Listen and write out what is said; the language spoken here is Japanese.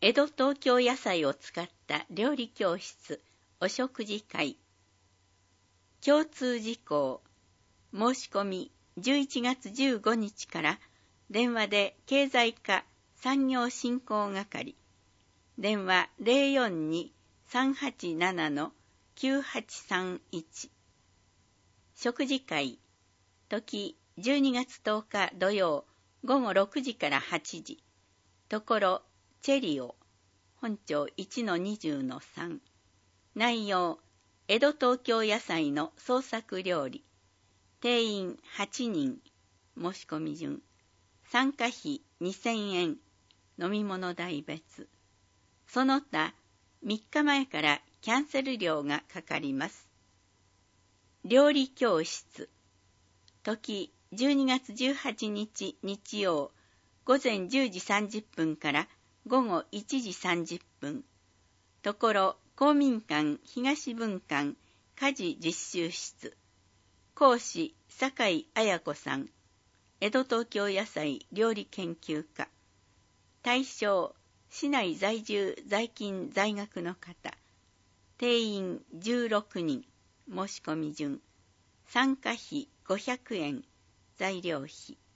江戸東京野菜を使った料理教室、お食事会。共通事項。申し込み11月15日から電話で経済課産業振興係。電話 042-387-9831。食事会。時12月10日土曜午後6時から8時。ところチェリオ。本町 1-20-3。内容、江戸東京野菜の創作料理。定員8人。申し込み順。参加費2000円。飲み物代別。その他、3日前からキャンセル料がかかります。料理教室。時12月18日日曜午前10時30分から午後1時30分。ところ公民館東分館家事実習室。講師酒井彩子さん。江戸東京野菜料理研究家。対象市内在住在勤在学の方。定員16人。申し込み順。参加費500円。材料費。